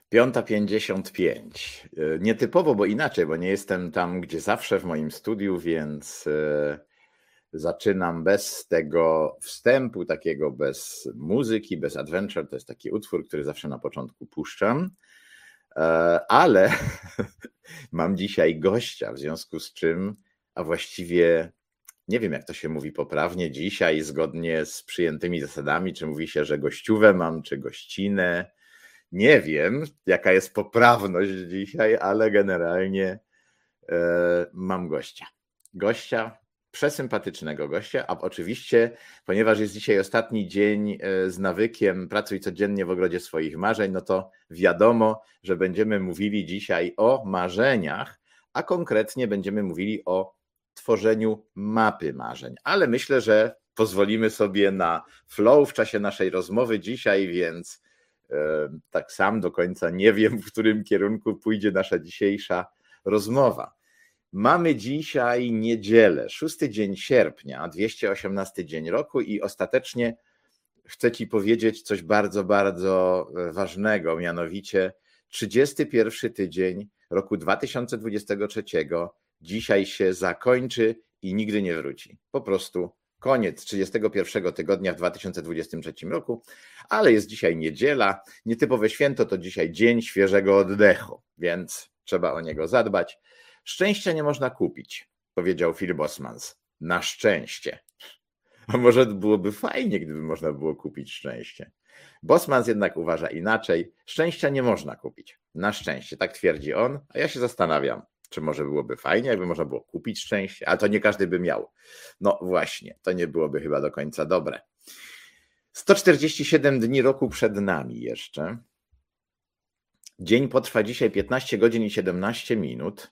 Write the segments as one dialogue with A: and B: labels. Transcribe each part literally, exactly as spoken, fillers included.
A: Piąta pięćdziesiąt pięć. Nietypowo, bo inaczej, bo nie jestem tam, gdzie zawsze w moim studiu, więc zaczynam bez tego wstępu, takiego bez muzyki, bez adventure. To jest taki utwór, który zawsze na początku puszczam, ale mam dzisiaj gościa, w związku z czym, a właściwie nie wiem, jak to się mówi poprawnie dzisiaj, zgodnie z przyjętymi zasadami, czy mówi się, że gościówę mam, czy gościnę. Nie wiem, jaka jest poprawność dzisiaj, ale generalnie e, mam gościa. Gościa, przesympatycznego gościa, a oczywiście, ponieważ jest dzisiaj ostatni dzień z nawykiem pracuj codziennie w ogrodzie swoich marzeń, no to wiadomo, że będziemy mówili dzisiaj o marzeniach, a konkretnie będziemy mówili o tworzeniu mapy marzeń. Ale myślę, że pozwolimy sobie na flow w czasie naszej rozmowy dzisiaj, więc tak sam do końca nie wiem, w którym kierunku pójdzie nasza dzisiejsza rozmowa. Mamy dzisiaj niedzielę, szósty dzień sierpnia, dwieście osiemnasty dzień roku i ostatecznie chcę Ci powiedzieć coś bardzo, bardzo ważnego, mianowicie trzydziesty pierwszy tydzień roku dwa tysiące dwudziestego trzeciego dzisiaj się zakończy i nigdy nie wróci. Po prostu koniec trzydziestego pierwszego tygodnia w dwa tysiące dwudziestym trzecim roku, ale jest dzisiaj niedziela, nietypowe święto, to dzisiaj dzień świeżego oddechu, więc trzeba o niego zadbać. Szczęścia nie można kupić, powiedział Phil Bosmans. Na szczęście. A może byłoby fajnie, gdyby można było kupić szczęście. Bosmans jednak uważa inaczej. Szczęścia nie można kupić. Na szczęście, tak twierdzi on, a ja się zastanawiam, czy może byłoby fajnie, jakby można było kupić szczęście, ale to nie każdy by miał. No właśnie, to nie byłoby chyba do końca dobre. sto czterdzieści siedem dni roku przed nami jeszcze. Dzień potrwa dzisiaj piętnaście godzin i siedemnaście minut,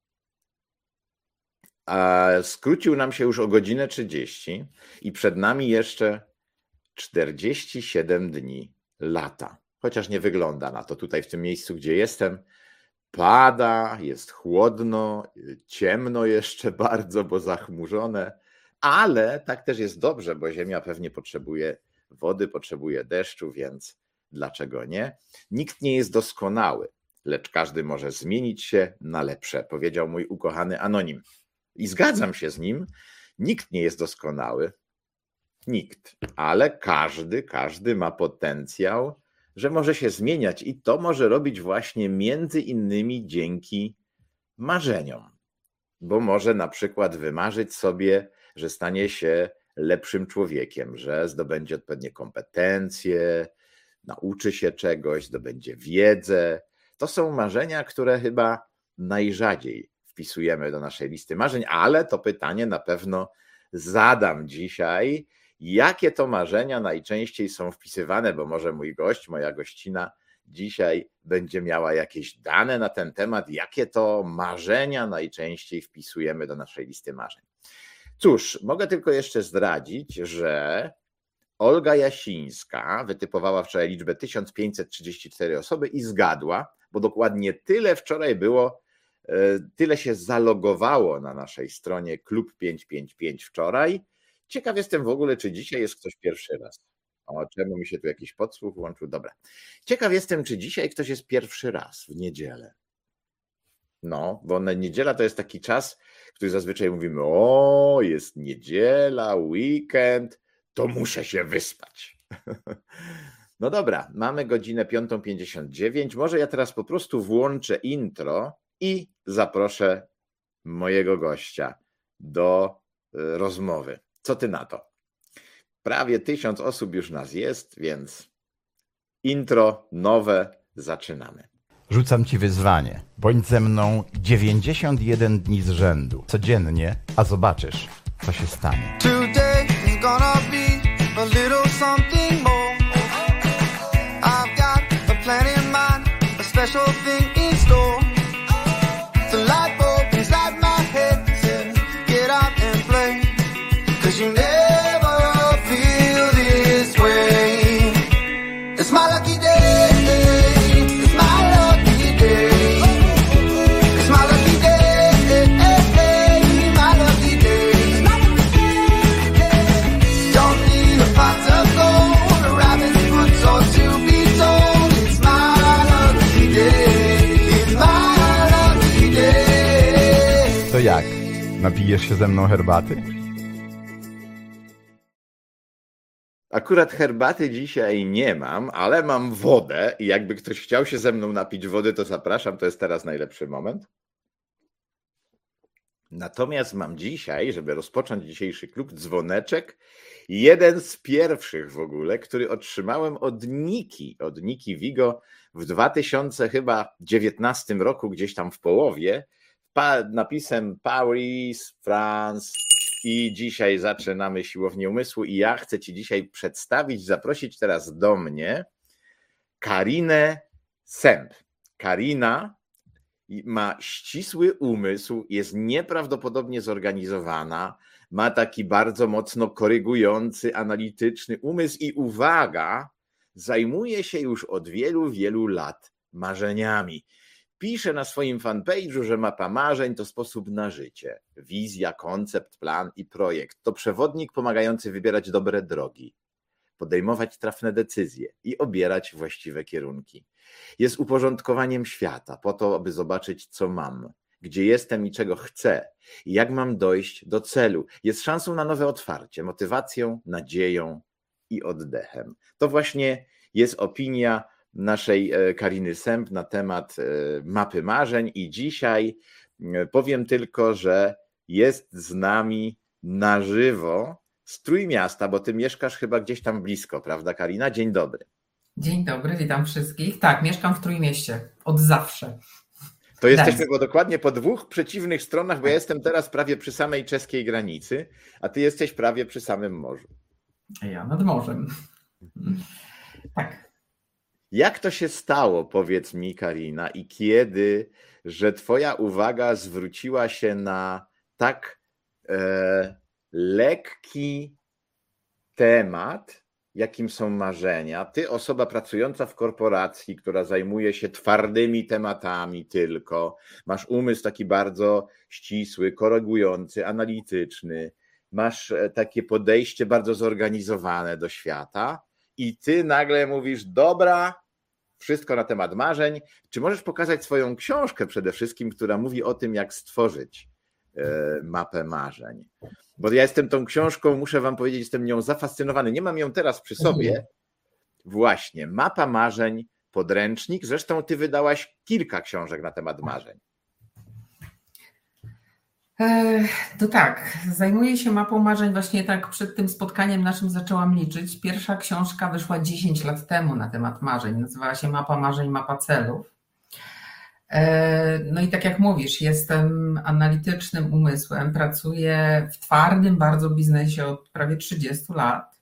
A: a skrócił nam się już o godzinę trzydzieści i przed nami jeszcze czterdzieści siedem dni lata. Chociaż nie wygląda na to tutaj w tym miejscu, gdzie jestem. Pada, jest chłodno, ciemno jeszcze bardzo, bo zachmurzone, ale tak też jest dobrze, bo ziemia pewnie potrzebuje wody, potrzebuje deszczu, więc dlaczego nie? Nikt nie jest doskonały, lecz każdy może zmienić się na lepsze, powiedział mój ukochany anonim. I zgadzam się z nim, nikt nie jest doskonały, nikt, ale każdy, każdy ma potencjał, że może się zmieniać i to może robić właśnie między innymi dzięki marzeniom, bo może na przykład wymarzyć sobie, że stanie się lepszym człowiekiem, że zdobędzie odpowiednie kompetencje, nauczy się czegoś, zdobędzie wiedzę. To są marzenia, które chyba najrzadziej wpisujemy do naszej listy marzeń, ale to pytanie na pewno zadam dzisiaj. Jakie to marzenia najczęściej są wpisywane, bo może mój gość, moja gościna dzisiaj będzie miała jakieś dane na ten temat, jakie to marzenia najczęściej wpisujemy do naszej listy marzeń. Cóż, mogę tylko jeszcze zdradzić, że Olga Jasińska wytypowała wczoraj liczbę tysiąc pięćset trzydzieści cztery osoby i zgadła, bo dokładnie tyle wczoraj było, tyle się zalogowało na naszej stronie Klub pięćset pięćdziesiąt pięć wczoraj. Ciekaw jestem w ogóle, czy dzisiaj jest ktoś pierwszy raz. O, czemu mi się tu jakiś podsłuch włączył? Dobra. Ciekaw jestem, czy dzisiaj ktoś jest pierwszy raz w niedzielę. No, bo na niedziela to jest taki czas, który zazwyczaj mówimy, o, jest niedziela, weekend, to muszę się wyspać. No dobra, mamy godzinę piątą pięćdziesiąt dziewięć. Może ja teraz po prostu włączę intro i zaproszę mojego gościa do rozmowy. Co ty na to? Prawie tysiąc osób już nas jest, więc intro nowe, zaczynamy.
B: Rzucam ci wyzwanie. Bądź ze mną dziewięćdziesiąt jeden dni z rzędu. Codziennie, a zobaczysz, co się stanie.
C: Today is gonna be a little something more. I've got a plan in mind, a special thing in store. The light bulb inside my head said, get out and play. Cause you never feel this way. It's my lucky day. It's my lucky day. It's my lucky day. My lucky day. Don't need a pot of gold, a rabbit's foot or to be told. It's my lucky
B: Napijesz się ze mną herbaty?
A: Akurat herbaty dzisiaj nie mam, ale mam wodę i jakby ktoś chciał się ze mną napić wody, to zapraszam, to jest teraz najlepszy moment. Natomiast mam dzisiaj, żeby rozpocząć dzisiejszy klub, dzwoneczek, jeden z pierwszych w ogóle, który otrzymałem od Niki, od Niki Vigo w dwa tysiące dziewiętnastym roku, gdzieś tam w połowie, napisem Paris, France i dzisiaj zaczynamy Siłownię Umysłu i ja chcę Ci dzisiaj przedstawić, zaprosić teraz do mnie Karinę Sęp. Karina ma ścisły umysł, jest nieprawdopodobnie zorganizowana, ma taki bardzo mocno korygujący, analityczny umysł i uwaga, zajmuje się już od wielu, wielu lat marzeniami. Pisze na swoim fanpage'u, że mapa marzeń to sposób na życie. Wizja, koncept, plan i projekt to przewodnik pomagający wybierać dobre drogi, podejmować trafne decyzje i obierać właściwe kierunki. Jest uporządkowaniem świata po to, aby zobaczyć, co mam, gdzie jestem i czego chcę i jak mam dojść do celu. Jest szansą na nowe otwarcie, motywacją, nadzieją i oddechem. To właśnie jest opinia naszej Kariny Sęp na temat mapy marzeń i dzisiaj powiem tylko, że jest z nami na żywo z Trójmiasta, bo ty mieszkasz chyba gdzieś tam blisko, prawda Karina? Dzień dobry.
D: Dzień dobry, witam wszystkich. Tak, mieszkam w Trójmieście od zawsze.
A: To jesteśmy bo dokładnie po dwóch przeciwnych stronach, bo ja jestem teraz prawie przy samej czeskiej granicy, a ty jesteś prawie przy samym morzu.
D: Ja nad morzem. Tak.
A: Jak to się stało, powiedz mi Karina, i kiedy, że twoja uwaga zwróciła się na tak e, lekki temat, jakim są marzenia? Ty, osoba pracująca w korporacji, która zajmuje się twardymi tematami tylko, masz umysł taki bardzo ścisły, korygujący, analityczny, masz takie podejście bardzo zorganizowane do świata i ty nagle mówisz, dobra, wszystko na temat marzeń. Czy możesz pokazać swoją książkę przede wszystkim, która mówi o tym, jak stworzyć mapę marzeń? Bo ja jestem tą książką, muszę wam powiedzieć, jestem nią zafascynowany. Nie mam ją teraz przy sobie. Właśnie, mapa marzeń, podręcznik. Zresztą ty wydałaś kilka książek na temat marzeń.
D: To tak, zajmuję się mapą marzeń właśnie tak przed tym spotkaniem naszym zaczęłam liczyć. Pierwsza książka wyszła dziesięć lat temu na temat marzeń. Nazywała się Mapa marzeń, mapa celów. No i tak jak mówisz, jestem analitycznym umysłem, pracuję w twardym bardzo biznesie od prawie trzydziestu lat.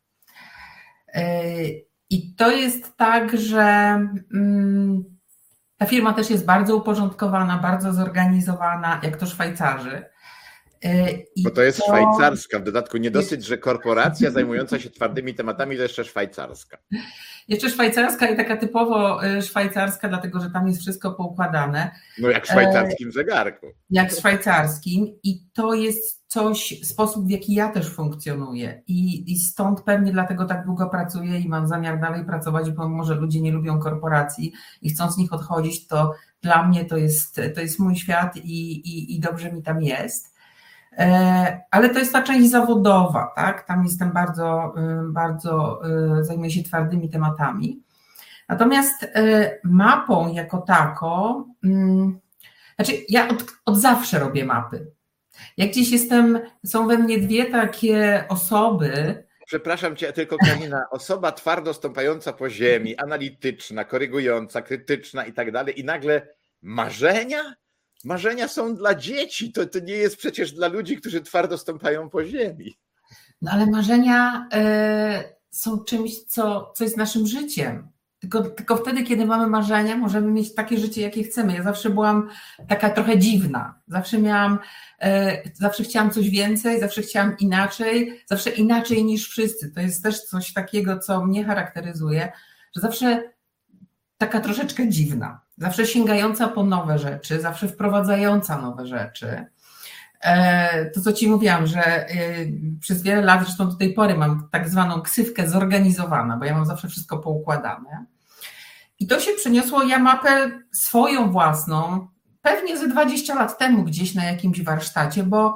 D: I to jest tak, że ta firma też jest bardzo uporządkowana, bardzo zorganizowana, jak to Szwajcarzy.
A: I Bo to jest to... szwajcarska, w dodatku nie dosyć, że korporacja zajmująca się twardymi tematami, to jeszcze szwajcarska.
D: Jeszcze szwajcarska i taka typowo szwajcarska, dlatego że tam jest wszystko poukładane.
A: No jak w szwajcarskim zegarku.
D: Jak w szwajcarskim i to jest coś, sposób w jaki ja też funkcjonuję i, i stąd pewnie dlatego tak długo pracuję i mam zamiar dalej pracować, bo może ludzie nie lubią korporacji i chcą z nich odchodzić, to dla mnie to jest, to jest mój świat i, i, i dobrze mi tam jest. Ale to jest ta część zawodowa, tak? Tam jestem bardzo, bardzo, zajmuję się twardymi tematami. Natomiast mapą jako taką, znaczy ja od, od zawsze robię mapy. Jak gdzieś jestem, są we mnie dwie takie osoby.
A: Przepraszam cię, tylko Karina, osoba twardo stąpająca po ziemi, analityczna, korygująca, krytyczna i tak dalej i nagle marzenia? Marzenia są dla dzieci, to, to nie jest przecież dla ludzi, którzy twardo stąpają po ziemi.
D: No ale marzenia y, są czymś, co, co jest naszym życiem. Tylko, tylko wtedy, kiedy mamy marzenia, możemy mieć takie życie, jakie chcemy. Ja zawsze byłam taka trochę dziwna. Zawsze miałam, y, zawsze chciałam coś więcej, zawsze chciałam inaczej, zawsze inaczej niż wszyscy. To jest też coś takiego, co mnie charakteryzuje, że zawsze taka troszeczkę dziwna. Zawsze sięgająca po nowe rzeczy, zawsze wprowadzająca nowe rzeczy. To, co ci mówiłam, że przez wiele lat, zresztą do tej pory mam tak zwaną ksywkę zorganizowana, bo ja mam zawsze wszystko poukładane. I to się przeniosło, ja mapę swoją własną, pewnie ze dwadzieścia lat temu gdzieś na jakimś warsztacie, bo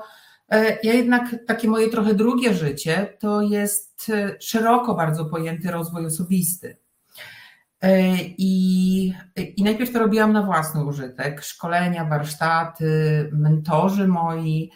D: Ja jednak takie moje trochę drugie życie to jest szeroko bardzo pojęty rozwój osobisty. I, I najpierw to robiłam na własny użytek, szkolenia, warsztaty, mentorzy moi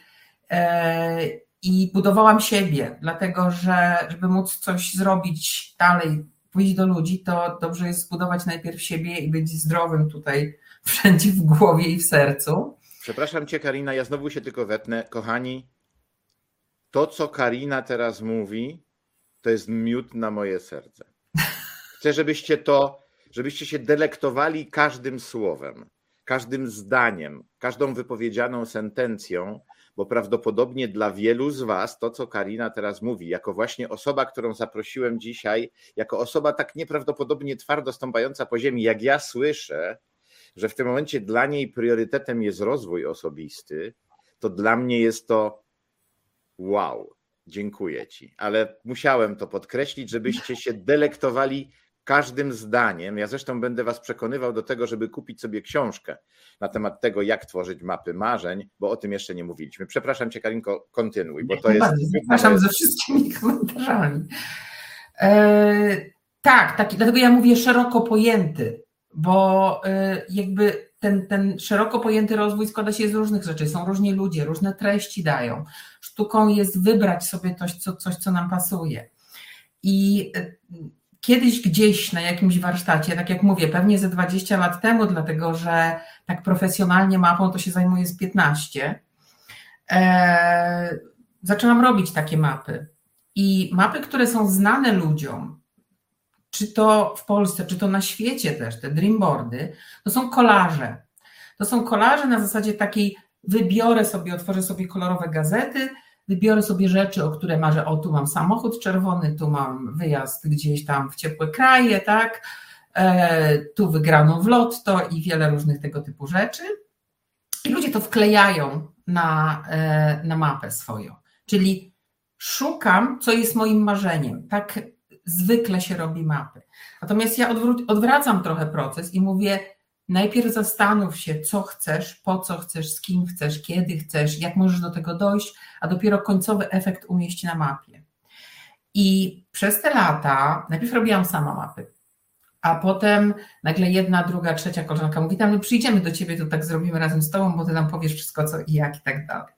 D: i budowałam siebie, dlatego że żeby móc coś zrobić dalej, pójść do ludzi, to dobrze jest zbudować najpierw siebie i być zdrowym tutaj wszędzie w głowie i w sercu.
A: Przepraszam Cię, Karina, ja znowu się tylko wetnę. Kochani, to co Karina teraz mówi, to jest miód na moje serce. Chcę, żebyście to, żebyście się delektowali każdym słowem, każdym zdaniem, każdą wypowiedzianą sentencją, bo prawdopodobnie dla wielu z was to, co Karina teraz mówi, jako właśnie osoba, którą zaprosiłem dzisiaj, jako osoba tak nieprawdopodobnie twardo stąpająca po ziemi, jak ja słyszę, że w tym momencie dla niej priorytetem jest rozwój osobisty, to dla mnie jest to wow, dziękuję Ci, ale musiałem to podkreślić, żebyście się delektowali każdym zdaniem. Ja zresztą będę was przekonywał do tego, żeby kupić sobie książkę na temat tego, jak tworzyć mapy marzeń, bo o tym jeszcze nie mówiliśmy. Przepraszam Cię, Karinko, kontynuuj, bo to jest...
D: Przepraszam ze wszystkimi komentarzami. E, tak, taki, dlatego ja mówię szeroko pojęty, bo e, jakby ten, ten szeroko pojęty rozwój składa się z różnych rzeczy. Są różni ludzie, różne treści dają. Sztuką jest wybrać sobie coś, co, coś, co nam pasuje. I e, kiedyś gdzieś na jakimś warsztacie, tak jak mówię, pewnie ze dwadzieścia lat temu, dlatego że tak profesjonalnie mapą to się zajmuję z piętnaście, e, zaczęłam robić takie mapy. I mapy, które są znane ludziom, czy to w Polsce, czy to na świecie też, te dreamboardy, to są kolaże. To są kolaże na zasadzie takiej, wybiorę sobie, otworzę sobie kolorowe gazety, wybiorę sobie rzeczy, o które marzę, o tu mam samochód czerwony, tu mam wyjazd gdzieś tam w ciepłe kraje, tak, e, tu wygraną w lotto i wiele różnych tego typu rzeczy. I ludzie to wklejają na, e, na mapę swoją. Czyli szukam, co jest moim marzeniem. Tak zwykle się robi mapy. Natomiast ja odwró- odwracam trochę proces i mówię, najpierw zastanów się, co chcesz, po co chcesz, z kim chcesz, kiedy chcesz, jak możesz do tego dojść, a dopiero końcowy efekt umieść na mapie. I przez te lata, najpierw robiłam sama mapy, a potem nagle jedna, druga, trzecia koleżanka mówi, tam my przyjdziemy do ciebie, to tak zrobimy razem z tobą, bo ty nam powiesz wszystko co i jak i tak dalej.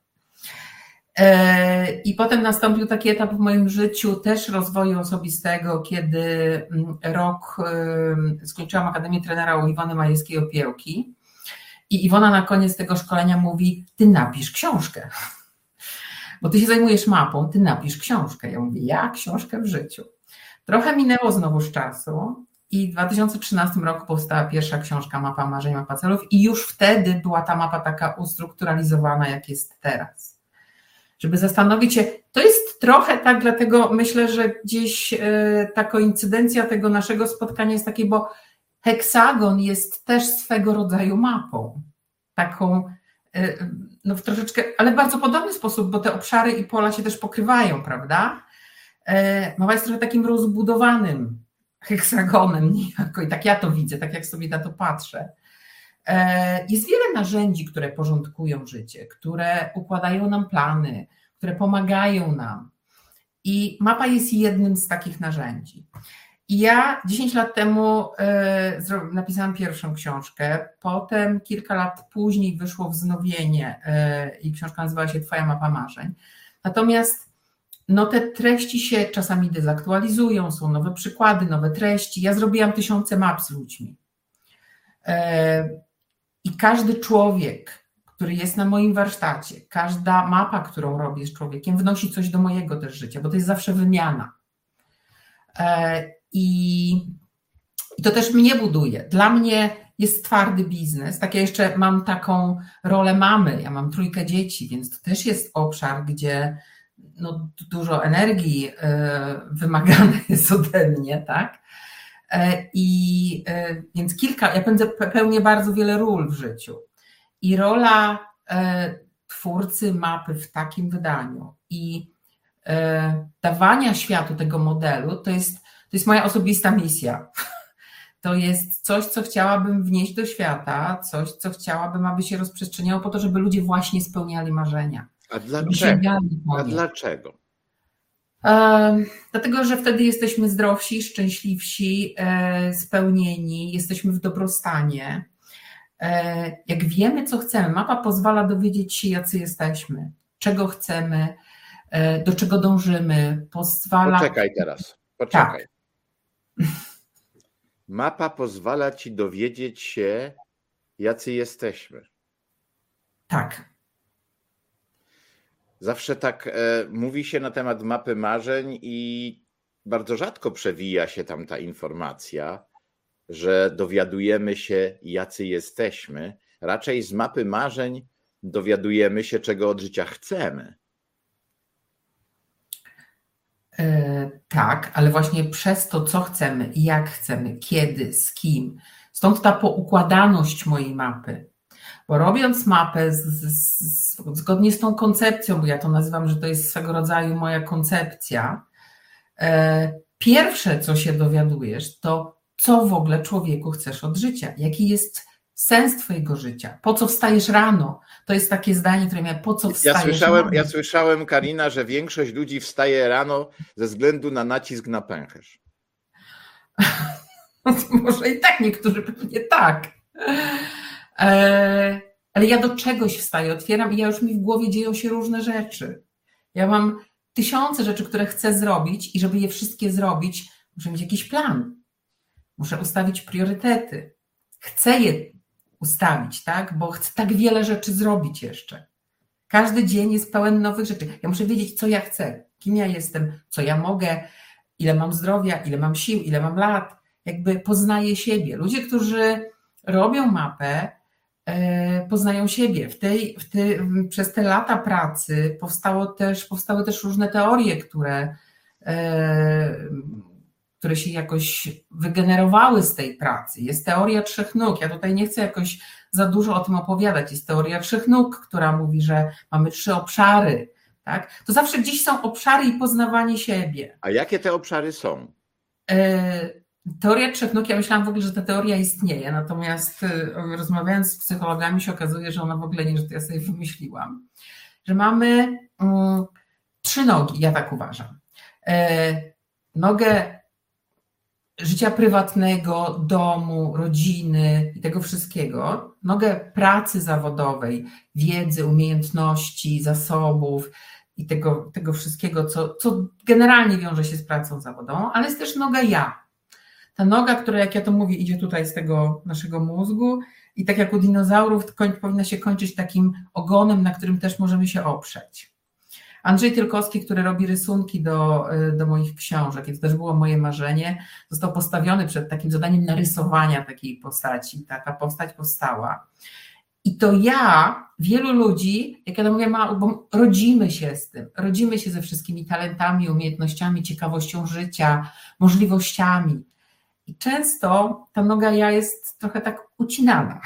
D: I potem nastąpił taki etap w moim życiu też rozwoju osobistego, kiedy rok skończyłam Akademię Trenera u Iwony Majewskiej-Opiełki i Iwona na koniec tego szkolenia mówi, ty napisz książkę, bo ty się zajmujesz mapą, ty napisz książkę. Ja mówię, ja książkę w życiu. Trochę minęło znowu z czasu i w dwa tysiące trzynastym roku powstała pierwsza książka Mapa Marzeń, Mapa Celów i już wtedy była ta mapa taka ustrukturalizowana, jak jest teraz. Żeby zastanowić się, to jest trochę tak, dlatego myślę, że gdzieś ta koincydencja tego naszego spotkania jest takie, bo heksagon jest też swego rodzaju mapą. Taką, no w troszeczkę, ale w bardzo podobny sposób, bo te obszary i pola się też pokrywają, prawda? Mapa jest trochę takim rozbudowanym heksagonem niejako i tak ja to widzę, tak jak sobie na to patrzę. Jest wiele narzędzi, które porządkują życie, które układają nam plany, które pomagają nam. I mapa jest jednym z takich narzędzi. I ja dziesięć lat temu napisałam pierwszą książkę, potem kilka lat później wyszło wznowienie i książka nazywała się Twoja mapa marzeń. Natomiast no, te treści się czasami dezaktualizują, są nowe przykłady, nowe treści. Ja zrobiłam tysiące map z ludźmi. I każdy człowiek, który jest na moim warsztacie, każda mapa, którą robię z człowiekiem, wnosi coś do mojego też życia, bo to jest zawsze wymiana. I, i to też mnie buduje. Dla mnie jest twardy biznes. Tak ja jeszcze mam taką rolę mamy. Ja mam trójkę dzieci, więc to też jest obszar, gdzie no, dużo energii wymagane jest ode mnie, tak? I więc kilka, ja pełnię bardzo wiele ról w życiu. I rola twórcy mapy w takim wydaniu i dawania światu tego modelu to jest, to jest moja osobista misja. To jest coś, co chciałabym wnieść do świata, coś, co chciałabym, aby się rozprzestrzeniało po to, żeby ludzie właśnie spełniali marzenia.
A: A
D: żeby
A: dlaczego?
D: sięgali po
A: A
D: nie.
A: dlaczego?
D: E, dlatego, że wtedy jesteśmy zdrowsi, szczęśliwsi, e, spełnieni, jesteśmy w dobrostanie. E, jak wiemy, co chcemy, mapa pozwala dowiedzieć się, jacy jesteśmy, czego chcemy, e, do czego dążymy, pozwala...
A: Poczekaj teraz, poczekaj.
D: Tak.
A: Mapa pozwala ci dowiedzieć się, jacy jesteśmy.
D: Tak.
A: Zawsze tak e, mówi się na temat mapy marzeń i bardzo rzadko przewija się tam ta informacja, że dowiadujemy się, jacy jesteśmy. Raczej z mapy marzeń dowiadujemy się, czego od życia chcemy.
D: E, tak, ale właśnie przez to, co chcemy, jak chcemy, kiedy, z kim. Stąd ta poukładaność mojej mapy. Bo robiąc mapę z, z, z, zgodnie z tą koncepcją, bo ja to nazywam, że to jest swego rodzaju moja koncepcja, e, pierwsze, co się dowiadujesz, to co w ogóle człowieku chcesz od życia, jaki jest sens twojego życia, po co wstajesz rano. To jest takie zdanie, które miałem, po co wstajesz
A: Ja słyszałem,
D: rano.
A: ja słyszałem, Karina, że większość ludzi wstaje rano ze względu na nacisk na pęcherz.
D: Może i tak, niektórzy pewnie tak. Ale ja do czegoś wstaję, otwieram i ja już mi w głowie dzieją się różne rzeczy. Ja mam tysiące rzeczy, które chcę zrobić i żeby je wszystkie zrobić, muszę mieć jakiś plan. Muszę ustawić priorytety. Chcę je ustawić, tak? Bo chcę tak wiele rzeczy zrobić jeszcze. Każdy dzień jest pełen nowych rzeczy. Ja muszę wiedzieć, co ja chcę, kim ja jestem, co ja mogę, ile mam zdrowia, ile mam sił, ile mam lat. Jakby poznaję siebie. Ludzie, którzy robią mapę, poznają siebie. W tej, w tej, przez te lata pracy powstało też, powstały też różne teorie, które, które się jakoś wygenerowały z tej pracy. Jest teoria trzech nóg. Ja tutaj nie chcę jakoś za dużo o tym opowiadać. Jest teoria trzech nóg, która mówi, że mamy trzy obszary. Tak? To zawsze gdzieś są obszary i poznawanie siebie.
A: A jakie te obszary są?
D: Teoria trzech nóg, ja myślałam w ogóle, że ta teoria istnieje, natomiast rozmawiając z psychologami się okazuje, że ona w ogóle nie, że to ja sobie wymyśliłam. Że mamy um, trzy nogi, ja tak uważam. E, nogę życia prywatnego, domu, rodziny i tego wszystkiego, nogę pracy zawodowej, wiedzy, umiejętności, zasobów i tego, tego wszystkiego, co, co generalnie wiąże się z pracą zawodową, ale jest też noga ja. Ta noga, która, jak ja to mówię, idzie tutaj z tego naszego mózgu i tak jak u dinozaurów koń, powinna się kończyć takim ogonem, na którym też możemy się oprzeć. Andrzej Tylkowski, który robi rysunki do, do moich książek, i to też było moje marzenie, został postawiony przed takim zadaniem narysowania takiej postaci. Taka postać powstała. I to ja, wielu ludzi, jak ja to mówię, ma, bo rodzimy się z tym, rodzimy się ze wszystkimi talentami, umiejętnościami, ciekawością życia, możliwościami. I często ta noga ja jest trochę tak ucinana.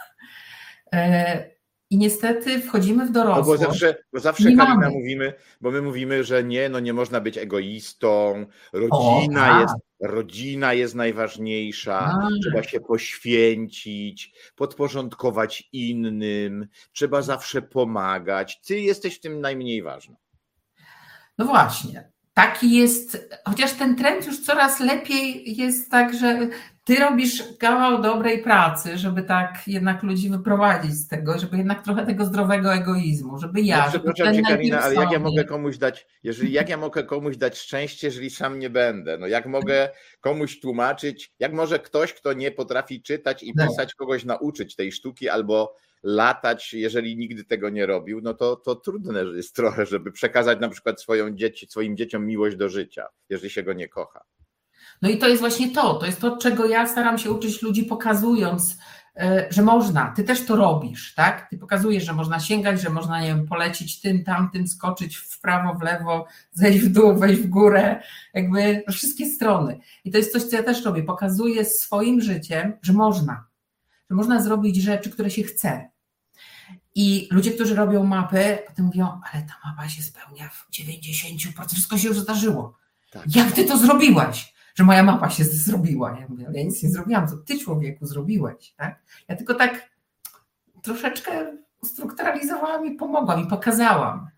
D: I niestety wchodzimy w dorosłość.
A: No bo zawsze, bo zawsze Karina, mówimy, bo my mówimy, że nie, no nie można być egoistą, rodzina, o, jest, rodzina jest najważniejsza, a. trzeba się poświęcić, podporządkować innym, trzeba zawsze pomagać. Ty jesteś w tym najmniej ważna.
D: No właśnie. Taki jest, chociaż ten trend już coraz lepiej jest tak, że ty robisz kawał dobrej pracy, żeby tak jednak ludzi wyprowadzić z tego, żeby jednak trochę tego zdrowego egoizmu, żeby ja...
A: No, przepraszam cię, Karina, ale jak ja mogę komuś dać, jeżeli jak ja mogę komuś dać szczęście, jeżeli sam nie będę? No jak mogę komuś tłumaczyć, jak może ktoś, kto nie potrafi czytać i pisać, kogoś nauczyć tej sztuki albo latać, jeżeli nigdy tego nie robił, no to, to trudne jest trochę, żeby przekazać na przykład swoją dzieci, swoim dzieciom miłość do życia, jeżeli się go nie kocha.
D: No i to jest właśnie to, to jest to, czego ja staram się uczyć ludzi, pokazując, że można, ty też to robisz, tak? Ty pokazujesz, że można sięgać, że można, nie wiem, polecić tym, tamtym, skoczyć w prawo, w lewo, zejść w dół, wejść w górę, jakby na wszystkie strony. I to jest coś, co ja też robię, pokazuję swoim życiem, że można, że można zrobić rzeczy, które się chce. I ludzie, którzy robią mapy, potem mówią, ale ta mapa się spełnia w dziewięćdziesiąt procent, wszystko się już zdarzyło. Tak. Jak ty to zrobiłaś? Że moja mapa się zrobiła. Ja mówię, ale ja nic nie zrobiłam, co ty, człowieku, zrobiłeś. Tak? Ja tylko tak troszeczkę ustrukturalizowałam i pomogłam i pokazałam.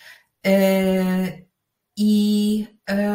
D: I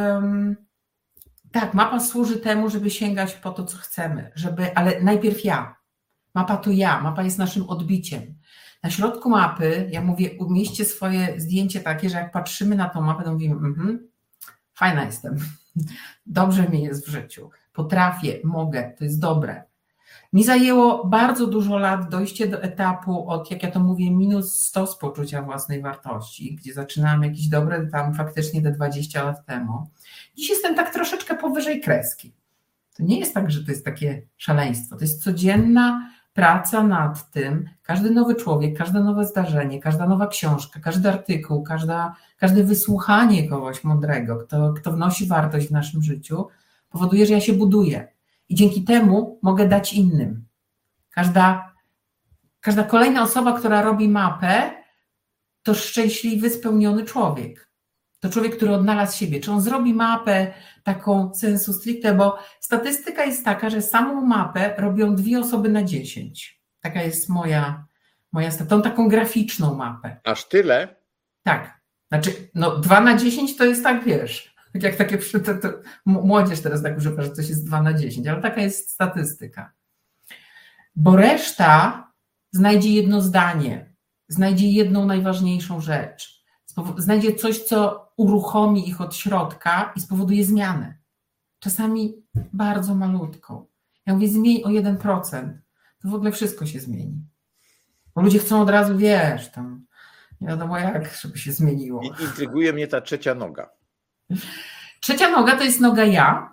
D: tak, mapa służy temu, żeby sięgać po to, co chcemy, żeby, ale najpierw ja. Mapa to ja, mapa jest naszym odbiciem. Na środku mapy, ja mówię, umieśćcie swoje zdjęcie takie, że jak patrzymy na tą mapę, to mówimy, mhm, fajna jestem, dobrze mi jest w życiu, potrafię, mogę, to jest dobre. Mi zajęło bardzo dużo lat dojście do etapu od, jak ja to mówię, minus sto z poczucia własnej wartości, gdzie zaczynałam jakieś dobre, tam faktycznie te dwadzieścia lat temu. Dziś jestem tak troszeczkę powyżej kreski. To nie jest tak, że to jest takie szaleństwo, to jest codzienna praca nad tym, każdy nowy człowiek, każde nowe zdarzenie, każda nowa książka, każdy artykuł, każda, każde wysłuchanie kogoś mądrego, kto, kto wnosi wartość w naszym życiu, powoduje, że ja się buduję. I dzięki temu mogę dać innym. Każda, każda kolejna osoba, która robi mapę, to szczęśliwy, spełniony człowiek. To człowiek, który odnalazł siebie. Czy on zrobi mapę taką sensu stricte, bo statystyka jest taka, że samą mapę robią dwie osoby na dziesięć. Taka jest moja, moja tą taką graficzną mapę.
A: Aż tyle?
D: Tak. Znaczy, no dwa na dziesięć to jest tak, wiesz, tak jak takie to, to młodzież teraz tak używa, że coś jest dwa na dziesięć, ale taka jest statystyka. Bo reszta znajdzie jedno zdanie, znajdzie jedną najważniejszą rzecz, znajdzie coś, co uruchomi ich od środka i spowoduje zmianę. Czasami bardzo malutką. Ja mówię, zmień o jeden procent, to w ogóle wszystko się zmieni. Bo ludzie chcą od razu, wiesz, tam nie wiadomo jak, żeby się zmieniło.
A: I intryguje mnie ta trzecia noga.
D: Trzecia noga to jest noga ja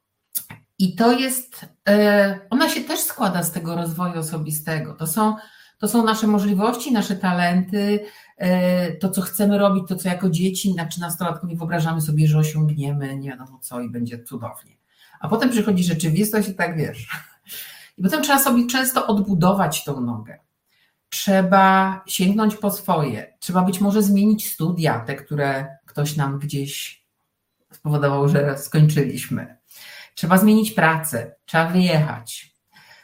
D: i to jest, ona się też składa z tego rozwoju osobistego. To są, to są nasze możliwości, nasze talenty, to co chcemy robić, to co jako dzieci czy nastolatkowie wyobrażamy sobie, że osiągniemy, nie wiadomo co i będzie cudownie. A potem przychodzi rzeczywistość i tak wiesz. I potem trzeba sobie często odbudować tą nogę. Trzeba sięgnąć po swoje, trzeba być może zmienić studia, te, które ktoś nam gdzieś spowodował, że skończyliśmy. Trzeba zmienić pracę, trzeba wyjechać.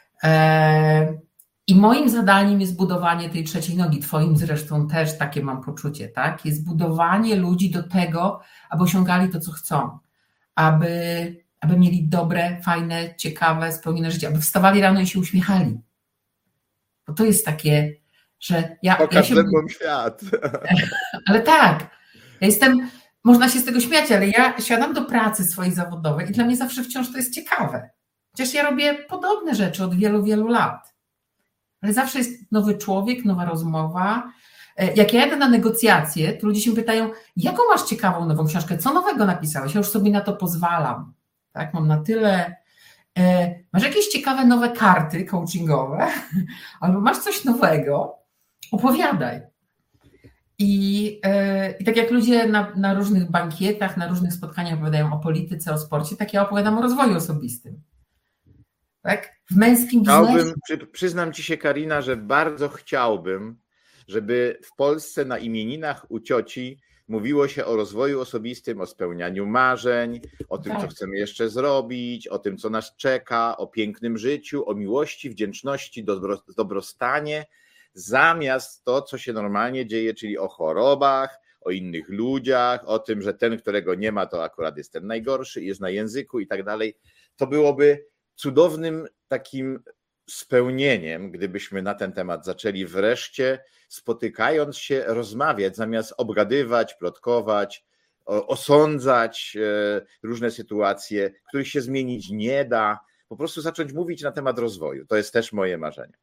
D: I moim zadaniem jest budowanie tej trzeciej nogi, twoim zresztą też takie mam poczucie, tak? Jest budowanie ludzi do tego, aby osiągali to, co chcą, aby, aby mieli dobre, fajne, ciekawe, spełnione życie, aby wstawali rano i się uśmiechali. Bo to jest takie, że ja...
A: Pokaż
D: ja się...
A: ze mną świat.
D: Ale tak, ja jestem... Można się z tego śmiać, ale ja siadam do pracy swojej zawodowej i dla mnie zawsze wciąż to jest ciekawe. Chociaż ja robię podobne rzeczy od wielu, wielu lat. Ale zawsze jest nowy człowiek, nowa rozmowa. Jak ja jadę na negocjacje, to ludzie się pytają, jaką masz ciekawą nową książkę, co nowego napisałeś? Ja już sobie na to pozwalam. Tak? Mam na tyle... Masz jakieś ciekawe nowe karty coachingowe? Albo masz coś nowego? Opowiadaj. I, I tak jak ludzie na, na różnych bankietach, na różnych spotkaniach opowiadają o polityce, o sporcie, tak ja opowiadam o rozwoju osobistym. Tak? W męskim biznesie.
A: Chciałbym, przy, przyznam ci się, Karina, że bardzo chciałbym, żeby w Polsce na imieninach u cioci mówiło się o rozwoju osobistym, o spełnianiu marzeń, o tym, tak. co chcemy jeszcze zrobić, o tym, co nas czeka, o pięknym życiu, o miłości, wdzięczności, dobro, dobrostanie, zamiast to, co się normalnie dzieje, czyli o chorobach, o innych ludziach, o tym, że ten, którego nie ma, to akurat jest ten najgorszy, jest na języku i tak dalej. To byłoby cudownym takim spełnieniem, gdybyśmy na ten temat zaczęli wreszcie, spotykając się, rozmawiać, zamiast obgadywać, plotkować, osądzać różne sytuacje, których się zmienić nie da, po prostu zacząć mówić na temat rozwoju. To jest też moje marzenie.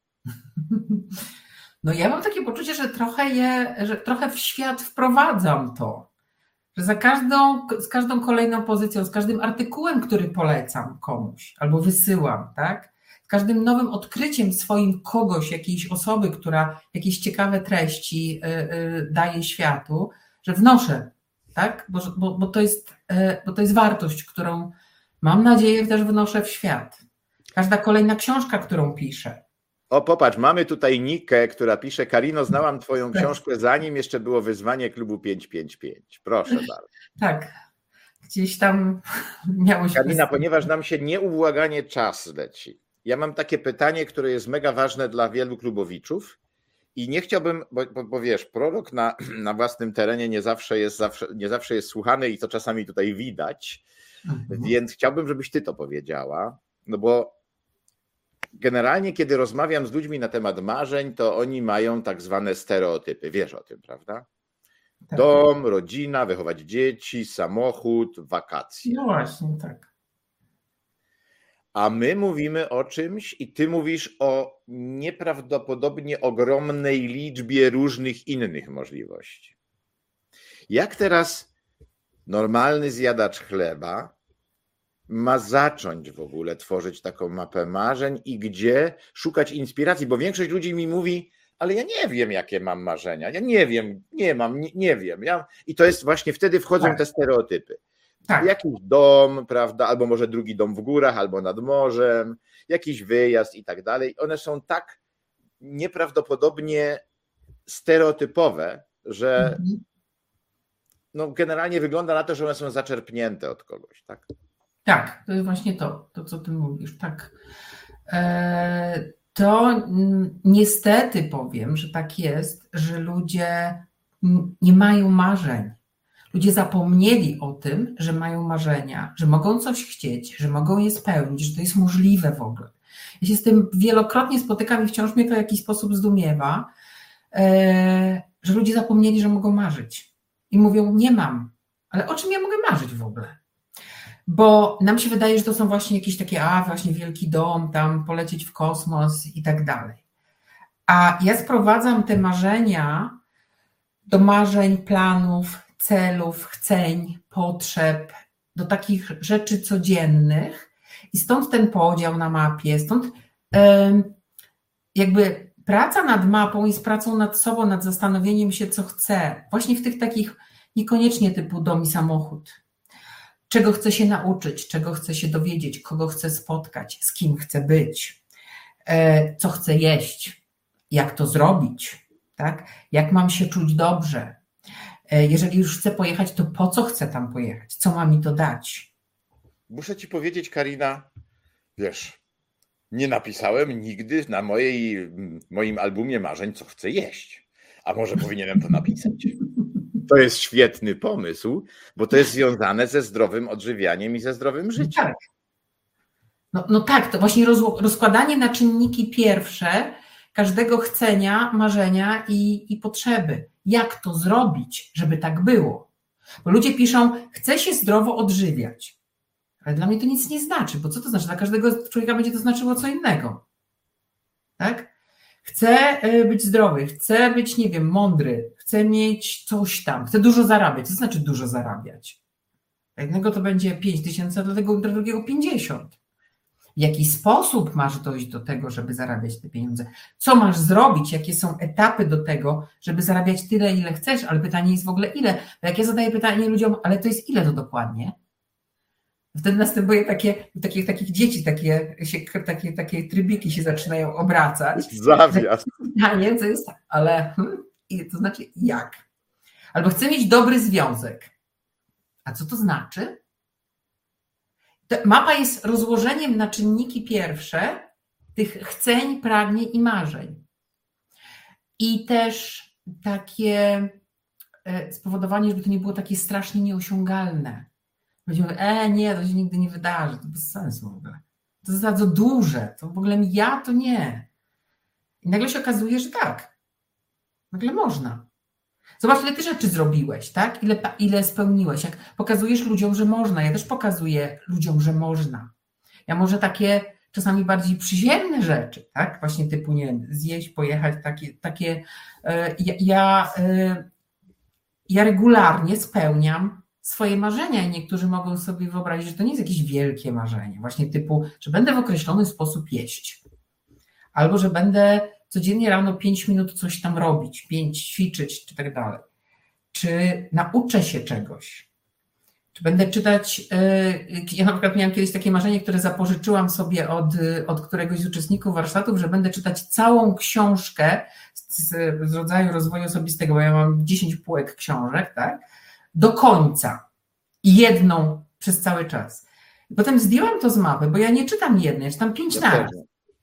D: No ja mam takie poczucie, że trochę je, że trochę w świat wprowadzam to, że za każdą, z każdą kolejną pozycją, z każdym artykułem, który polecam komuś albo wysyłam, tak? Z każdym nowym odkryciem swoim kogoś, jakiejś osoby, która jakieś ciekawe treści daje światu, że wnoszę, tak? Bo, bo, bo, to jest, bo to jest wartość, którą mam nadzieję też wnoszę w świat. Każda kolejna książka, którą piszę.
A: O, popatrz, mamy tutaj Nikę, która pisze: Karino, znałam twoją książkę, zanim jeszcze było wyzwanie klubu pięć pięć pięć. Proszę bardzo.
D: Tak, gdzieś tam miało się...
A: Karina, ponieważ nam się nieubłaganie czas leci, ja mam takie pytanie, które jest mega ważne dla wielu klubowiczów I nie chciałbym, bo, bo, bo wiesz, prorok na, na własnym terenie nie zawsze, jest, zawsze, nie zawsze jest słuchany i to czasami tutaj widać, mhm. Więc chciałbym, żebyś ty to powiedziała, no bo generalnie kiedy rozmawiam z ludźmi na temat marzeń, to oni mają tak zwane stereotypy, wiesz o tym, prawda? Tak. Dom, rodzina, wychować dzieci, samochód, wakacje.
D: No właśnie, tak.
A: A my mówimy o czymś i ty mówisz o nieprawdopodobnie ogromnej liczbie różnych innych możliwości. Jak teraz normalny zjadacz chleba ma zacząć w ogóle tworzyć taką mapę marzeń i gdzie szukać inspiracji? Bo większość ludzi mi mówi, ale ja nie wiem, jakie mam marzenia, ja nie wiem, nie mam, nie, nie wiem. Ja... I to jest właśnie wtedy wchodzą tak. te stereotypy. Tak. Jakiś dom, prawda, albo może drugi dom w górach, albo nad morzem, jakiś wyjazd i tak dalej. One są tak nieprawdopodobnie stereotypowe, że mhm. no generalnie wygląda na to, że one są zaczerpnięte od kogoś, tak?
D: Tak, to jest właśnie to, to co ty mówisz, tak. To niestety powiem, że tak jest, że ludzie nie mają marzeń. Ludzie zapomnieli o tym, że mają marzenia, że mogą coś chcieć, że mogą je spełnić, że to jest możliwe w ogóle. Ja się z tym wielokrotnie spotykam i wciąż mnie to w jakiś sposób zdumiewa, że ludzie zapomnieli, że mogą marzyć. I mówią, nie mam, ale o czym ja mogę marzyć w ogóle? Bo nam się wydaje, że to są właśnie jakieś takie, a właśnie wielki dom, tam polecieć w kosmos i tak dalej. A ja sprowadzam te marzenia do marzeń, planów, celów, chceń, potrzeb, do takich rzeczy codziennych i stąd ten podział na mapie, stąd jakby praca nad mapą jest pracą nad sobą, nad zastanowieniem się, co chcę, właśnie w tych takich niekoniecznie typu dom i samochód. Czego chcę się nauczyć, czego chcę się dowiedzieć, kogo chcę spotkać, z kim chcę być, co chcę jeść, jak to zrobić, tak? Jak mam się czuć dobrze. Jeżeli już chcę pojechać, to po co chcę tam pojechać? Co ma mi to dać?
A: Muszę ci powiedzieć, Karina, wiesz, nie napisałem nigdy na mojej, moim albumie marzeń, co chcę jeść. A może powinienem to napisać? To jest świetny pomysł, bo to jest związane ze zdrowym odżywianiem i ze zdrowym życiem.
D: Tak. No, no tak, to właśnie roz, rozkładanie na czynniki pierwsze każdego chcenia, marzenia i, i potrzeby. Jak to zrobić, żeby tak było? Bo ludzie piszą, chcę się zdrowo odżywiać. Ale dla mnie to nic nie znaczy, bo co to znaczy? Dla każdego człowieka będzie to znaczyło co innego. Tak? Chcę być zdrowy, chcę być, nie wiem, mądry, chcę mieć coś tam, chcę dużo zarabiać. Co znaczy dużo zarabiać? Dla jednego to będzie pięć tysięcy, a dla tego dla drugiego pięćdziesiąt. W jaki sposób masz dojść do tego, żeby zarabiać te pieniądze? Co masz zrobić? Jakie są etapy do tego, żeby zarabiać tyle, ile chcesz? Ale pytanie jest w ogóle ile? Bo jak ja zadaję pytanie ludziom, ale to jest ile to dokładnie? Wtedy następuje takie, takich, takich dzieci, takie, się, takie, takie trybiki się zaczynają obracać.
A: Zawias.
D: Pytanie, co jest, ale hmm, to znaczy jak? Albo chcę mieć dobry związek. A co to znaczy? Mapa jest rozłożeniem na czynniki pierwsze tych chceń, pragnień i marzeń. I też takie spowodowanie, żeby to nie było takie strasznie nieosiągalne. Ludzie mówią, e nie, to się nigdy nie wydarzy, to bez sensu w ogóle. To jest bardzo duże, to w ogóle ja to nie. I nagle się okazuje, że tak. Nagle można. Zobacz, ile ty rzeczy zrobiłeś, tak? Ile, ile spełniłeś. Jak pokazujesz ludziom, że można. Ja też pokazuję ludziom, że można. Ja może takie czasami bardziej przyziemne rzeczy, tak? Właśnie typu, nie wiem, zjeść, pojechać, takie, takie e, ja, ja, e, ja regularnie spełniam swoje marzenia i niektórzy mogą sobie wyobrazić, że to nie jest jakieś wielkie marzenie. Właśnie typu, że będę w określony sposób jeść. Albo, że będę codziennie rano pięć minut coś tam robić, pięć ćwiczyć, czy tak dalej. Czy nauczę się czegoś? Czy będę czytać, ja na przykład miałam kiedyś takie marzenie, które zapożyczyłam sobie od, od któregoś z uczestników warsztatów, że będę czytać całą książkę z, z rodzaju rozwoju osobistego, bo ja mam dziesięć półek książek, tak? Do końca. I jedną przez cały czas. I potem zdjęłam to z mapy, bo ja nie czytam jednej, ja czytam pięć naraz.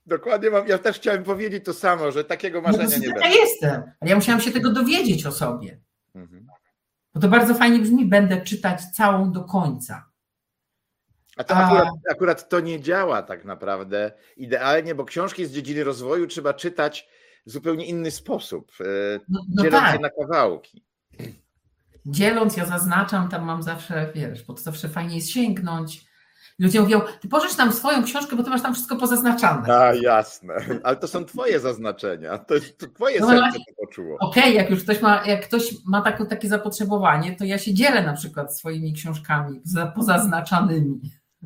A: Dokładnie mam, ja też chciałem powiedzieć to samo, że takiego
D: No
A: marzenia
D: to
A: nie
D: taka
A: będzie.
D: jestem, ale ja musiałam się tego dowiedzieć o sobie.
A: Mhm.
D: Bo to bardzo fajnie brzmi, będę czytać całą do końca.
A: A to akurat, akurat to nie działa tak naprawdę idealnie, bo książki z dziedziny rozwoju trzeba czytać w zupełnie inny sposób,
D: No, no
A: dzieląc
D: tak.
A: je na kawałki.
D: Dzieląc, ja zaznaczam, tam mam zawsze, wiesz, bo to zawsze fajnie jest sięgnąć. Ludzie mówią, ty pożycz nam swoją książkę, bo ty masz tam wszystko pozaznaczane.
A: A, jasne. Ale to są twoje zaznaczenia. To, jest, to twoje
D: No,
A: serce
D: ale-
A: to poczuło.
D: Okej, okay, jak już ktoś ma, jak ktoś ma takie, takie zapotrzebowanie, to ja się dzielę na przykład swoimi książkami za- pozaznaczanymi.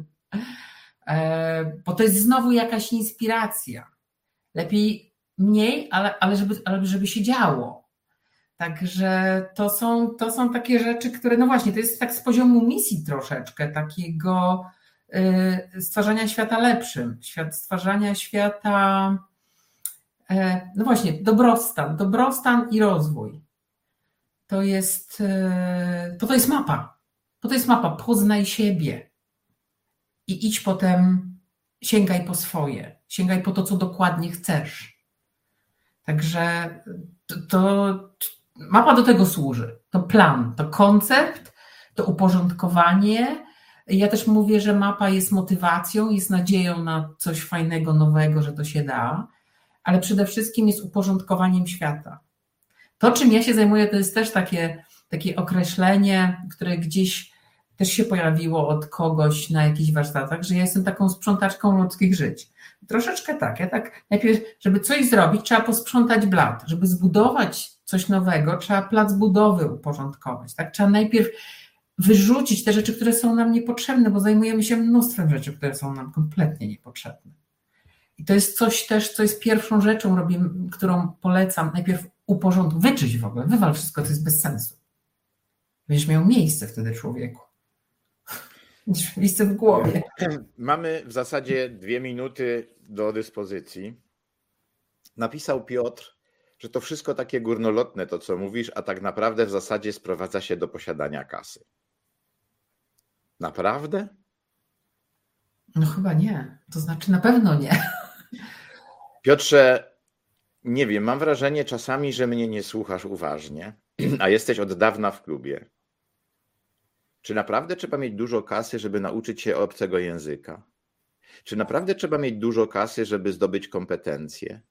D: E, bo to jest znowu jakaś inspiracja. Lepiej mniej, ale, ale, żeby, ale żeby się działo. Także to są, to są takie rzeczy, które, no właśnie, to jest tak z poziomu misji troszeczkę, takiego y, stwarzania świata lepszym, świat, stwarzania świata, y, no właśnie, dobrostan, dobrostan i rozwój. To jest, y, to, to jest mapa. To, to jest mapa, poznaj siebie i idź potem, sięgaj po swoje, sięgaj po to, co dokładnie chcesz. Także to, to mapa do tego służy. To plan, to koncept, to uporządkowanie. Ja też mówię, że mapa jest motywacją, jest nadzieją na coś fajnego, nowego, że to się da, ale przede wszystkim jest uporządkowaniem świata. To, czym ja się zajmuję, to jest też takie, takie określenie, które gdzieś też się pojawiło od kogoś na jakichś warsztatach, że ja jestem taką sprzątaczką ludzkich żyć. Troszeczkę tak. Ja tak najpierw, żeby coś zrobić, trzeba posprzątać blat. Żeby zbudować coś nowego, trzeba plac budowy uporządkować. Tak? Trzeba najpierw wyrzucić te rzeczy, które są nam niepotrzebne, bo zajmujemy się mnóstwem rzeczy, które są nam kompletnie niepotrzebne. I to jest coś też, co jest pierwszą rzeczą, robię, którą polecam. Najpierw uporządkować, wyczyść w ogóle, wywal wszystko, co jest bez sensu. Będziesz miał miejsce wtedy, człowieku. Będziesz miał miejsce w głowie.
A: Mamy w zasadzie dwie minuty do dyspozycji. Napisał Piotr, że to wszystko takie górnolotne, to co mówisz, a tak naprawdę w zasadzie sprowadza się do posiadania kasy. Naprawdę?
D: No chyba nie. To znaczy na pewno nie.
A: Piotrze, nie wiem, mam wrażenie czasami, że mnie nie słuchasz uważnie, a jesteś od dawna w klubie. Czy naprawdę trzeba mieć dużo kasy, żeby nauczyć się obcego języka? Czy naprawdę trzeba mieć dużo kasy, żeby zdobyć kompetencje?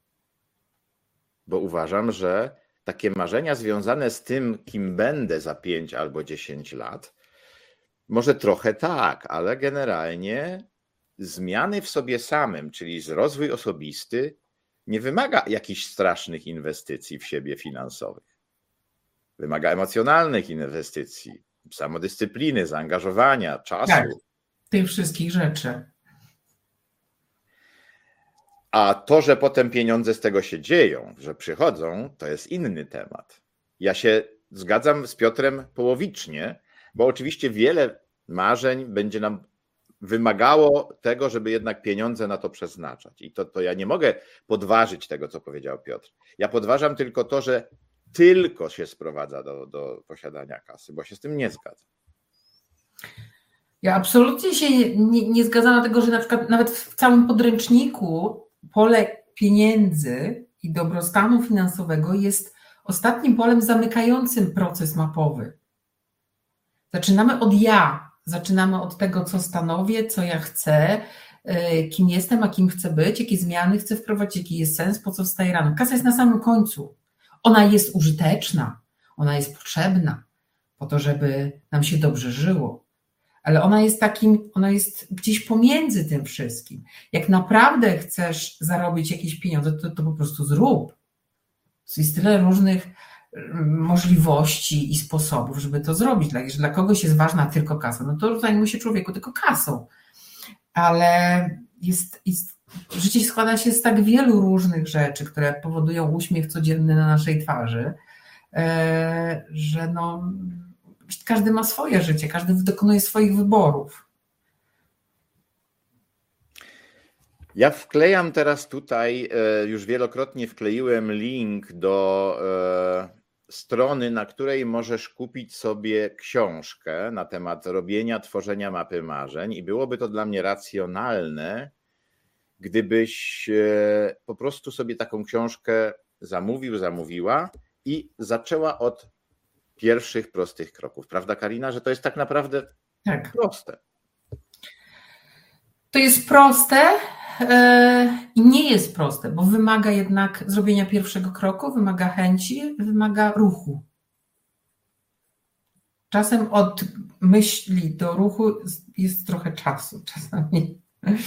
A: Bo uważam, że takie marzenia związane z tym, kim będę za pięć albo dziesięć lat, może trochę tak, ale generalnie zmiany w sobie samym, czyli rozwój osobisty, nie wymaga jakichś strasznych inwestycji w siebie finansowych. Wymaga emocjonalnych inwestycji, samodyscypliny, zaangażowania, czasu.
D: Tak, tych wszystkich rzeczy.
A: A to, że potem pieniądze z tego się dzieją, że przychodzą, to jest inny temat. Ja się zgadzam z Piotrem połowicznie, bo oczywiście wiele marzeń będzie nam wymagało tego, żeby jednak pieniądze na to przeznaczać. I to, to ja nie mogę podważyć tego, co powiedział Piotr. Ja podważam tylko to, że tylko się sprowadza do, do posiadania kasy, bo się z tym nie zgadzam.
D: Ja absolutnie się nie, nie zgadzam, dlatego że na przykład nawet w całym podręczniku pole pieniędzy i dobrostanu finansowego jest ostatnim polem zamykającym proces mapowy. Zaczynamy od ja, zaczynamy od tego, co stanowię, co ja chcę, kim jestem, a kim chcę być, jakie zmiany chcę wprowadzić, jaki jest sens, po co wstaję rano. Kasa jest na samym końcu. Ona jest użyteczna, ona jest potrzebna po to, żeby nam się dobrze żyło. Ale ona jest takim, ona jest gdzieś pomiędzy tym wszystkim. Jak naprawdę chcesz zarobić jakieś pieniądze, to, to po prostu zrób. Jest tyle różnych możliwości i sposobów, żeby to zrobić. Jeżeli dla kogoś jest ważna tylko kasa, no to zajmuje się człowieku tylko kasą. Ale jest, jest, życie składa się z tak wielu różnych rzeczy, które powodują uśmiech codzienny na naszej twarzy, że no, każdy ma swoje życie, każdy dokonuje swoich wyborów.
A: Ja wklejam teraz tutaj, już wielokrotnie wkleiłem link do strony, na której możesz kupić sobie książkę na temat robienia, tworzenia mapy marzeń i byłoby to dla mnie racjonalne, gdybyś po prostu sobie taką książkę zamówił, zamówiła i zaczęła od pierwszych prostych kroków. Prawda, Karina, że to jest tak naprawdę
D: tak.
A: proste?
D: To jest proste i nie jest proste, bo wymaga jednak zrobienia pierwszego kroku, wymaga chęci, wymaga ruchu. Czasem od myśli do ruchu jest trochę czasu czasami.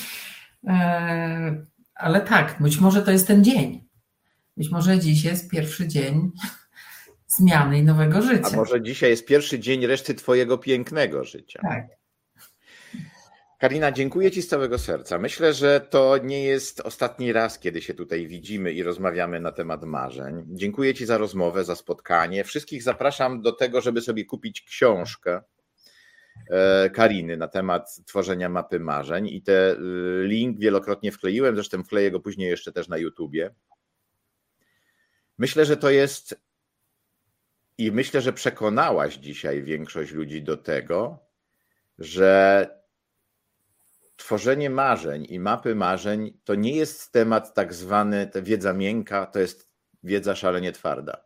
D: Ale tak, być może to jest ten dzień. Być może dziś jest pierwszy dzień zmiany i nowego życia.
A: A może dzisiaj jest pierwszy dzień reszty twojego pięknego życia.
D: Tak.
A: Karina, dziękuję ci z całego serca. Myślę, że to nie jest ostatni raz, kiedy się tutaj widzimy i rozmawiamy na temat marzeń. Dziękuję ci za rozmowę, za spotkanie. Wszystkich zapraszam do tego, żeby sobie kupić książkę Kariny na temat tworzenia mapy marzeń i ten link wielokrotnie wkleiłem, zresztą wkleję go później jeszcze też na YouTubie. Myślę, że to jest i myślę, że przekonałaś dzisiaj większość ludzi do tego, że tworzenie marzeń i mapy marzeń to nie jest temat tak zwany, ta wiedza miękka, to jest wiedza szalenie twarda.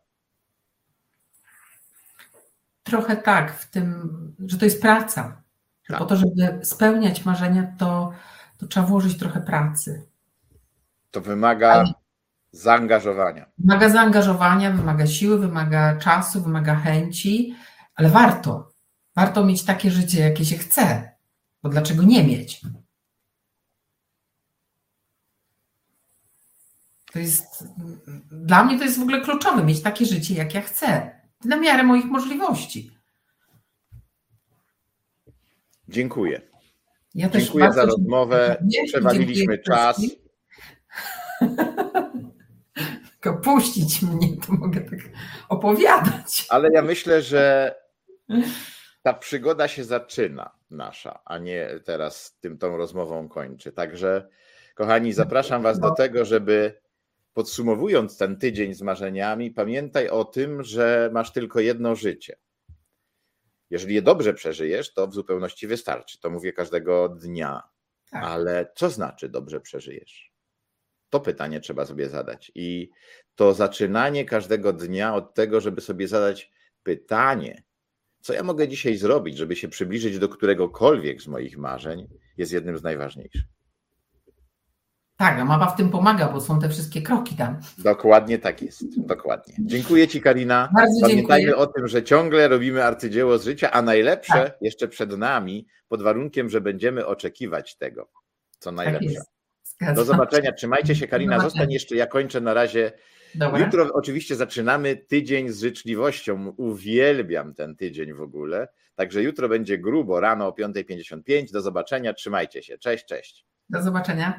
D: Trochę tak, w tym, że to jest praca. Że
A: tak.
D: Po to, żeby spełniać marzenia, to, to trzeba włożyć trochę pracy.
A: To wymaga Ale... zaangażowania.
D: Wymaga zaangażowania, wymaga siły, wymaga czasu, wymaga chęci, ale warto. Warto mieć takie życie, jakie się chce. Bo dlaczego nie mieć? To jest, dla mnie to jest w ogóle kluczowe, mieć takie życie, jak ja chcę. Na miarę moich możliwości.
A: Dziękuję.
D: Ja też
A: dziękuję za rozmowę. Dziękuję. Przewaliliśmy czas.
D: Tylko puścić mnie, to mogę tak opowiadać.
A: Ale ja myślę, że ta przygoda się zaczyna nasza, a nie teraz tym tą rozmową kończy. Także kochani, zapraszam was do tego, żeby podsumowując ten tydzień z marzeniami, pamiętaj o tym, że masz tylko jedno życie. Jeżeli je dobrze przeżyjesz, to w zupełności wystarczy. To mówię każdego dnia. Tak. Ale co znaczy dobrze przeżyjesz? To pytanie trzeba sobie zadać. I to zaczynanie każdego dnia od tego, żeby sobie zadać pytanie, co ja mogę dzisiaj zrobić, żeby się przybliżyć do któregokolwiek z moich marzeń, jest jednym z najważniejszych.
D: Tak, a mapa w tym pomaga, bo są te wszystkie kroki tam.
A: Dokładnie tak jest, dokładnie. Dziękuję ci, Karina.
D: Bardzo
A: Pamiętajmy
D: dziękuję.
A: o tym, że ciągle robimy arcydzieło z życia, a najlepsze
D: tak.
A: jeszcze przed nami, pod warunkiem, że będziemy oczekiwać tego, co najlepsze.
D: Tak
A: do zobaczenia, trzymajcie się. Karina, zostań jeszcze, ja kończę na razie.
D: Dobra.
A: Jutro oczywiście zaczynamy tydzień z życzliwością. Uwielbiam ten tydzień w ogóle. Także jutro będzie grubo, rano o piąta pięćdziesiąt pięć. Do zobaczenia, trzymajcie się. Cześć, cześć.
D: Do zobaczenia.